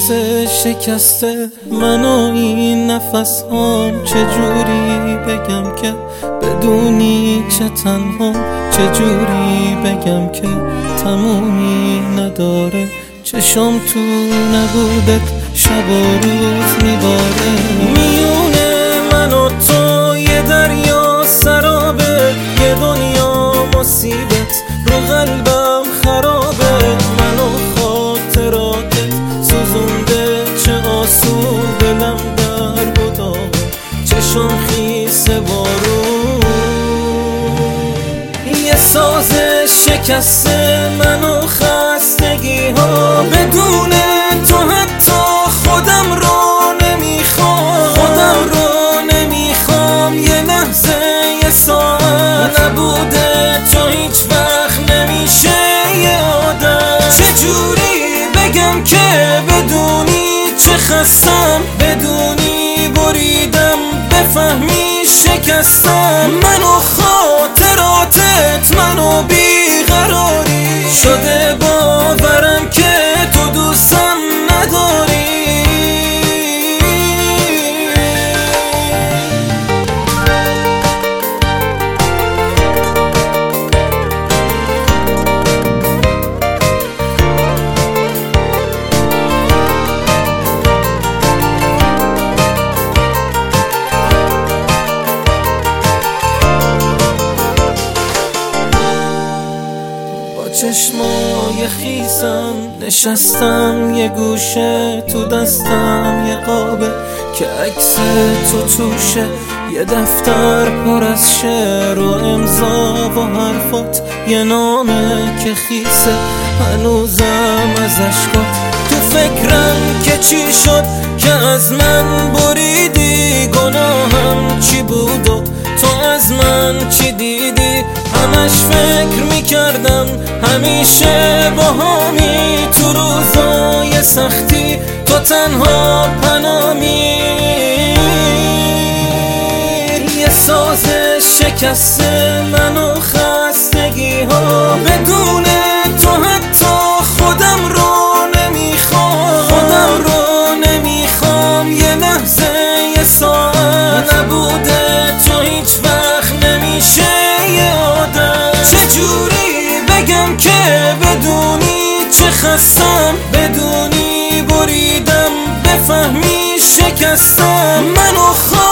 ساز شکسته منو این نفس هام، چجوری بگم که بدونی چه تنها، چجوری بگم که تمومی نداره، چشم تو نبودت شب و روز میباره. میونه من و تو یه دریا سرابه، یه دنیا مصیبت رو قلبم خرابه، من و خاطراتت سوزونده چه آسون، دلم در بداغه چشم خیسه بارون. یه ساز شکسته من و خستگی ها، بدون تو حتی خودم رو نمیخوام، خودم رو نمیخوام. یه لحظه یه ساعت نبوده تو هیچ وقت نمیشه یه آدم. چجوری بگم که بدونی چه خستم، بدونی بریدم بفهمی شکستم، منو خاطراتت منو بیقراری شده، باورم که تو دوستم نداری. چشمای خیسم نشستم یه گوشه، تو دستم یه قابه که عکس تو توشه، یه دفتر پر از شعر و امضا و حرفات، یه نامه که خیسه هنوزم از عشقات. تو فکرم که چی شد که از من بریدی، گناهم چی بود و تو از من چی دیدی؟ همش فکر میکردم همیشه باهامی، تو روزای سختی تو تنها پنامی. یه ساز شکسته من و خستگی ها، بدون تو حتی خودم رو نمیخوام، خودم رو نمیخوام. یه لحظه یه ساعت نبوده تو هیچ وقت نمیشه یه آدم. چجوری بگم که بدونی چه خستم، بدونی بریدم بفهمی شکستم، منو